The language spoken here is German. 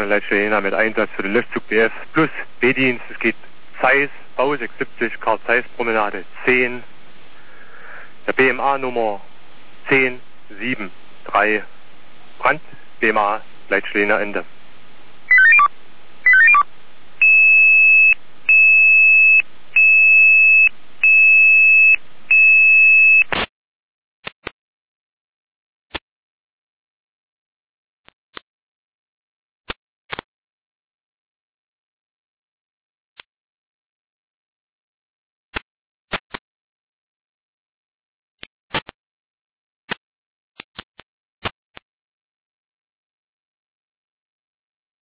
von der Leitstelle Jena mit Einsatz für den Löschzug BF plus B-Dienst. Es geht Zeiss, Bau 670, Karl-Zeiss-Promenade 10. Der BMA Nummer 1073. Brand, BMA, Leitstelle Jena, Ende.